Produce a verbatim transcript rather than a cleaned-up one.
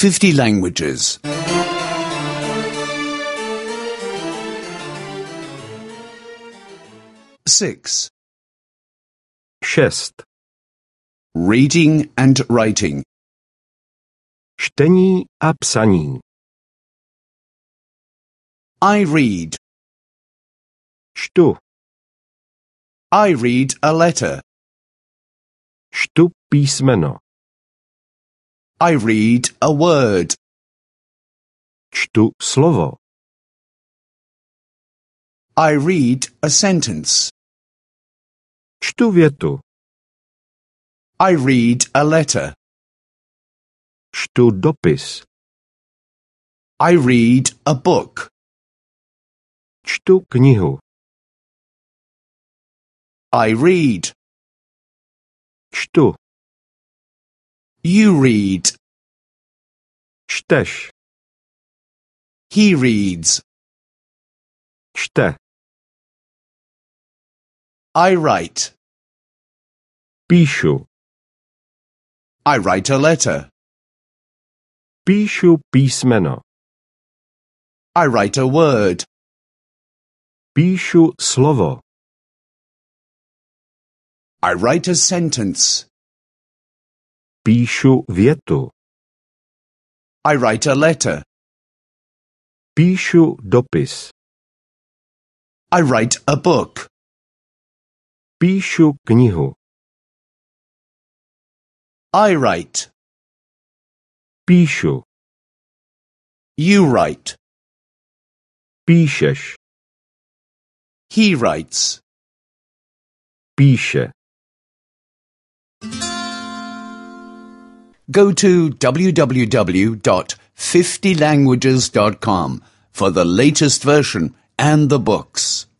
fifty languages. Six. Šest. Reading and writing. Čtení a psaní. I read. Čtu. I read a letter. Čtu písmeno. I read a word. Čtu slovo. I read a sentence. Čtu větu. I read a letter. Čtu dopis. I read a book. Čtu knihu. I read. Čtu. You read. Čteš. He reads. Čte. I write. Píšu. I write a letter. Píšu písmeno. I write a word. Píšu slovo. I write a sentence. Píšu větu. I write a letter. Píšu dopis. I write a book. Píšu knihu. I write. Píšu. You write. Píšeš. He writes. Píše. Go to w w w dot fifty languages dot com for the latest version and the books.